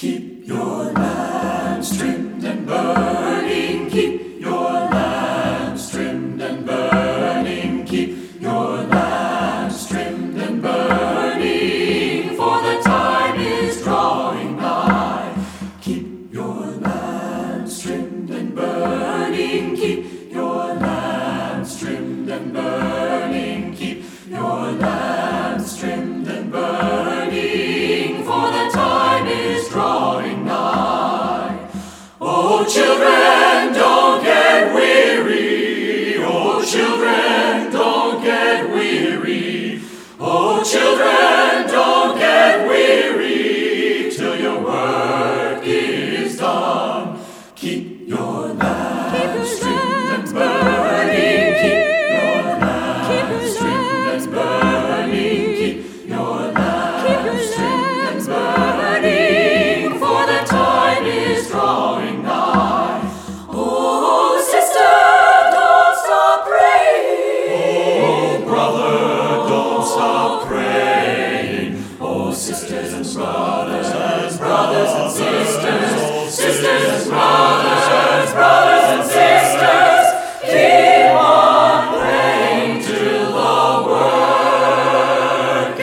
Keep your lamps trimmed and burning. Keep your lamps trimmed and burning. Keep your lamps trimmed and burning, for the time is drawing nigh. Keep your lamps trimmed and burning. Keep your lamps trimmed and burning. Keep your lamps trimmed and burning, for the time is drawing nigh. Oh, children, don't get weary. Oh, children, don't get weary. Oh, children, don't get weary till your work is done. Keep your lamps trimmed and burning. Keep your lamps trimmed and burning. Keep your lamps trimmed and burning, for the time is drawing nigh. Oh, sister, don't stop praying. Oh, brother, don't stop praying. Oh, sisters and brothers and sisters, sisters and brothers and sisters, keep on praying till the work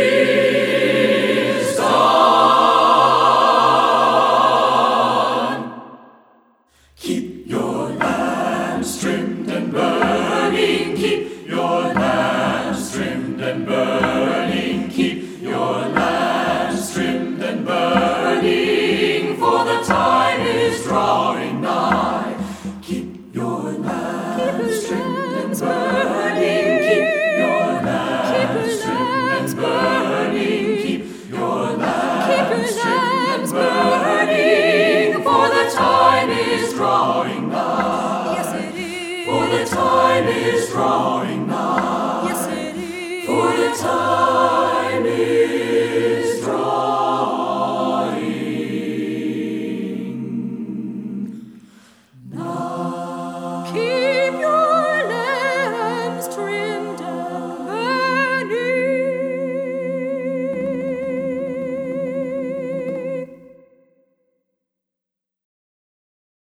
is done. Keep your lamps trimmed and burning. Keep your lamps trimmed and burning. Keep your lamps trimmed and burning.